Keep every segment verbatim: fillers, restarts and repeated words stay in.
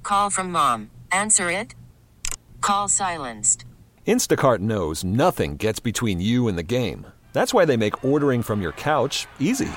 call from mom. Answer it. Call silenced. Instacart knows nothing gets between you and the game. That's why they make ordering from your couch easy.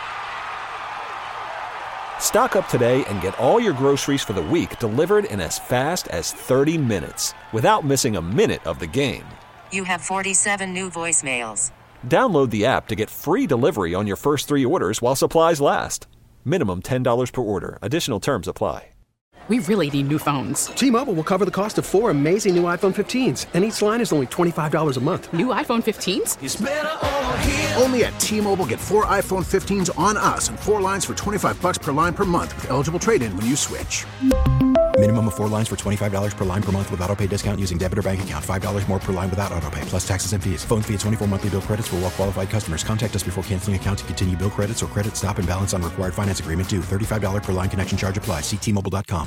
Stock up today and get all your groceries for the week delivered in as fast as thirty minutes without missing a minute of the game. You have forty-seven new voicemails. Download the app to get free delivery on your first three orders while supplies last. Minimum ten dollars per order. Additional terms apply. We really need new phones. T-Mobile will cover the cost of four amazing new iPhone fifteens, and each line is only twenty-five dollars a month. New iPhone fifteens? It's better over here. Only at T-Mobile, get four iPhone fifteens on us and four lines for twenty-five dollars per line per month with eligible trade-in when you switch. Minimum of four lines for twenty-five dollars per line per month with autopay discount using debit or bank account. five dollars more per line without autopay, plus taxes and fees. Phone fee at twenty-four monthly bill credits for well-qualified customers. Contact us before canceling account to continue bill credits or credit stop and balance on required finance agreement due. thirty-five dollars per line connection charge applies. See T Mobile dot com.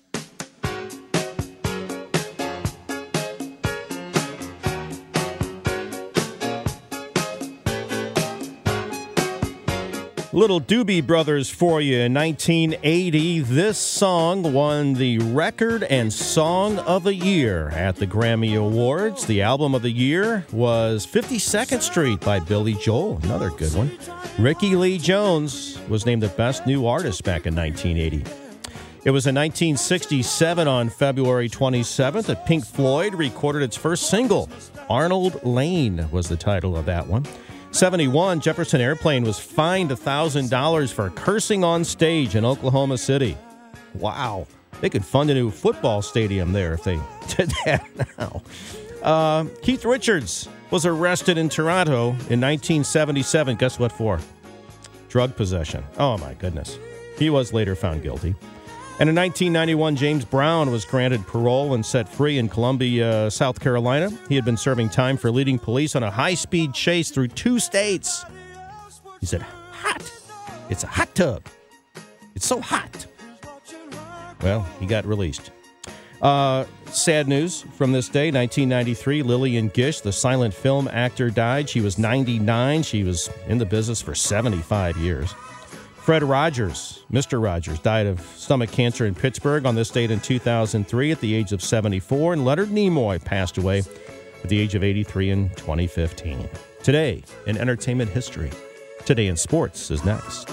Little Doobie Brothers for you in nineteen eighty. This song won the Record and Song of the Year at the Grammy Awards. The album of the year was fifty-second Street by Billy Joel, another good one. Ricky Lee Jones was named the Best New Artist back in nineteen eighty. It was in nineteen sixty-seven on February twenty-seventh that Pink Floyd recorded its first single. Arnold Lane was the title of that one. seventy-one, Jefferson Airplane was fined one thousand dollars for cursing on stage in Oklahoma City. Wow. They could fund a new football stadium there if they did that now. Uh, Keith Richards was arrested in Toronto in nineteen seventy-seven. Guess what for? Drug possession. Oh, my goodness. He was later found guilty. And in nineteen ninety-one, James Brown was granted parole and set free in Columbia, South Carolina. He had been serving time for leading police on a high-speed chase through two states. He said, hot. It's a hot tub. It's so hot. Well, he got released. Uh, sad news from this day, nineteen ninety-three, Lillian Gish, the silent film actor, died. She was ninety-nine. She was in the business for seventy-five years. Fred Rogers, Mister Rogers, died of stomach cancer in Pittsburgh on this date in two thousand three at the age of seventy-four, and Leonard Nimoy passed away at the age of eighty-three in twenty fifteen. Today in entertainment history. Today in sports is next.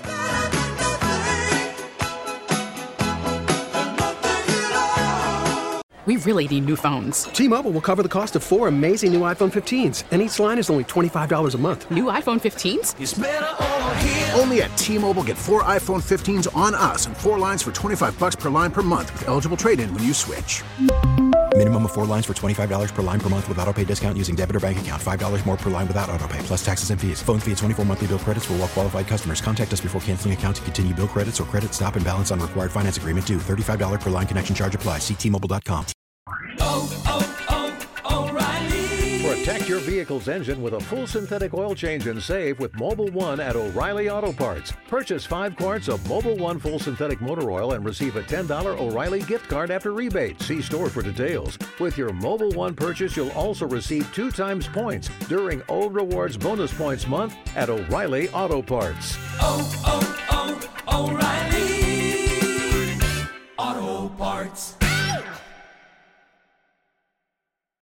We really need new phones. T-Mobile will cover the cost of four amazing new iPhone fifteens, and each line is only twenty-five dollars a month. New iPhone fifteens? It's better over here. Only at T-Mobile, get four iPhone fifteens on us and four lines for twenty-five dollars per line per month with eligible trade-in when you switch. Minimum of four lines for twenty-five dollars per line per month with autopay discount using debit or bank account. five dollars more per line without autopay, plus taxes and fees. Phone fee at twenty-four monthly bill credits for well-qualified customers. Contact us before canceling account to continue bill credits or credit stop and balance on required finance agreement due. thirty-five dollars per line connection charge applies. See T Mobile dot com. Oh, oh, oh, O'Reilly. Protect your vehicle's engine with a full synthetic oil change and save with Mobil one at O'Reilly Auto Parts. Purchase five quarts of Mobil one full synthetic motor oil and receive a ten dollars O'Reilly gift card after rebate. See store for details. With your Mobil one purchase, you'll also receive two times points during O Rewards Bonus Points Month at O'Reilly Auto Parts. Oh, oh, oh, O'Reilly Auto Parts.